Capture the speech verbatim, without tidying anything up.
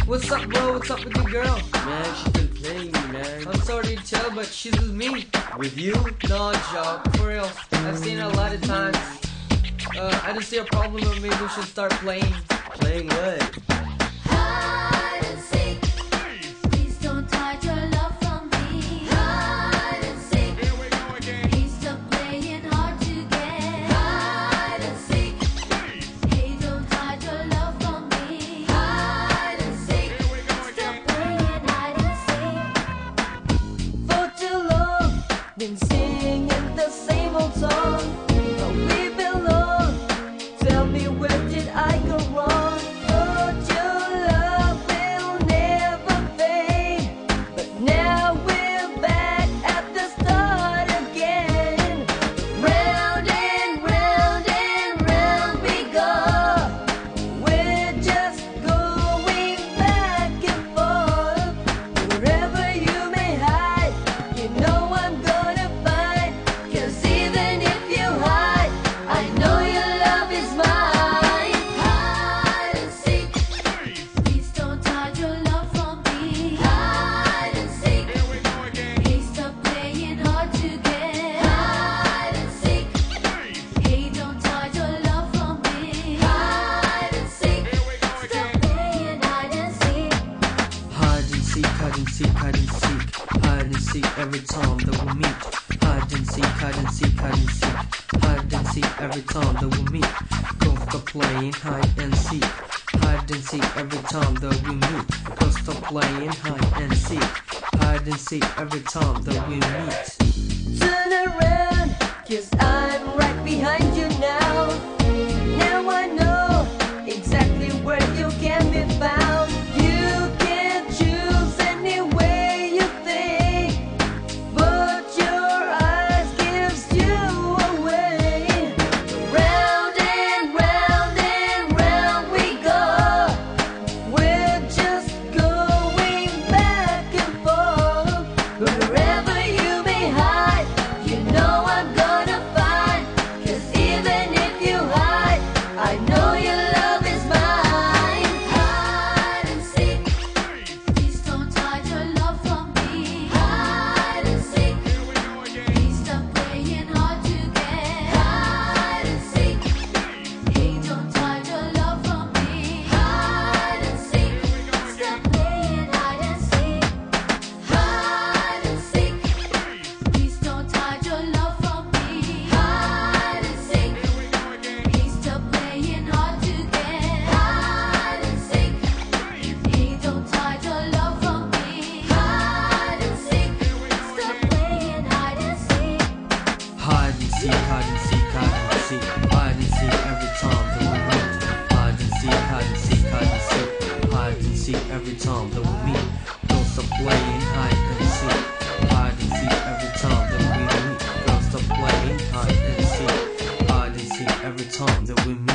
What's up, bro? What's up with your girl? Man, she's been playing me, man. I'm sorry to tell, but she's with me. With you? No joke, for real. I've seen her a lot of times. Uh, I just see a problem with maybe we should start playing. Playing what? Hide and seek. Please don't hide your love from me. Hide and seek. Here we go again. Please stop playing hard to get. Hide and seek. Hey, don't hide your love from me. Hide and seek. Here we go Stop again. playing hide and seek. For too long, been singing the same old song. But we belong. Tell me, where did I go wrong? Thought your love will never fade, but now we're back at the start again. Round and round and round we go. We're just going back and forth. Wherever you may hide, you know I'm gonna find. 'Cause even if you hide, I know your love is mine. Hide and seek. Please don't hide your love from me. Hide and seek. Here we go again. Please stop playing hard to get. Hide and seek. Hey, don't hide your love from me. Hide and seek. Here we go Stop again. playing hide and seek. Hide and seek, hide and seek, hide and seek. Hide and seek every time that we meet. Hide and seek, hide and seek, hide and seek. Hide and seek every time that we meet. Don't stop playing hide and seek. Hide and seek every time that we meet. Don't stop playing hide and seek. Hide and seek every time that we meet. Turn around, 'cause I'm right behind you now. Now I know exactly where you can be found. You can choose any way you think, but your eyes gives you away. Round and round and round we go. We're just going back and forth. Wherever you may hide, you know I'm gonna find. 'Cause even if you hide, I know your love is mine. Hide and seek. Please don't hide your love from me. Hide and seek. Here we go again. Please stop playing hard to get. Hide and seek. Hey, don't hide your love from me. Hide and seek. Stop playing hide and seek. Hide and seek. Please don't hide your love from me. Hide and seek. Here we go again. Please stop playing hard to get. Hide and seek. Hey, don't hide your love from me. Hide and seek. Stop playing hide and seek. Hide and seek, hide and seek, hide and seek. Hide and seek every time that we meet. Hide and seek, hide and seek, hide and seek. Hide and seek every time that we meet. Don't stop playing hide and seek. Hide and seek every time that we meet. Don't stop playing hide and seek. Hide and seek every time that we meet.